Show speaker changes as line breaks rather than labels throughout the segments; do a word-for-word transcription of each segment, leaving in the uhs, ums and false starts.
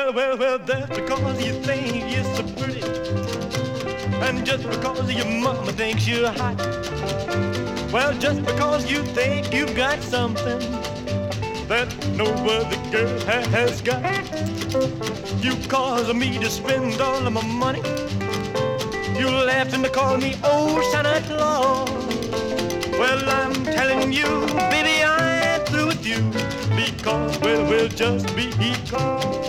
Well, well, well, that's because you think you're so pretty, and just because your mama thinks you're hot. Well, just because you think you've got something that no other girl ha- has got. You cause me to spend all of my money. You laughed and call me old Santa Claus. Well, I'm telling you, baby, I ain't through with you, because, well, we'll just be because.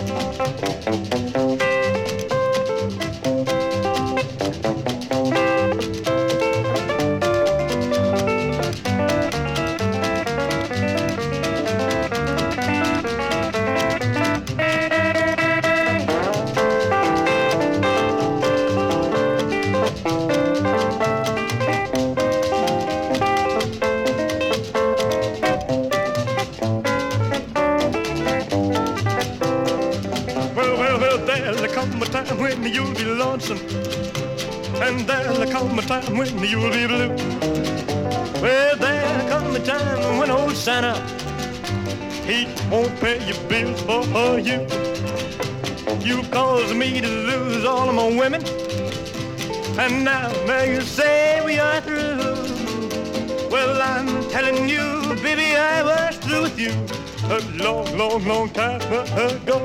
When you'll be lonesome, and there'll come a time when you'll be blue. Well, there'll come a time when old Santa, he won't pay your bills for you. You caused me to lose all of my women, and now, now you say we are through. Well, I'm telling you, baby, I was through with you a long, long, long time ago.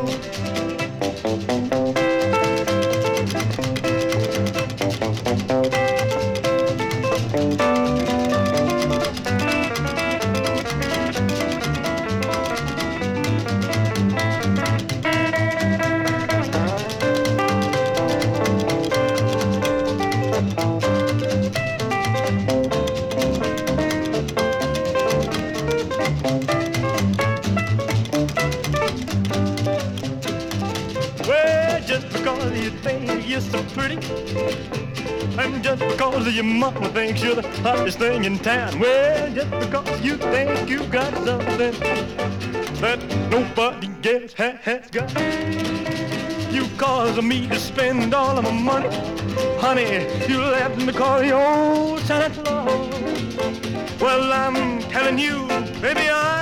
You're so pretty, and just because your mama thinks you're the hottest thing in town. Well, just because you think you got something that nobody else ha- has got. You cause me to spend all of my money. Honey, you left me call your old Santa Claus. Well, I'm telling you, baby, I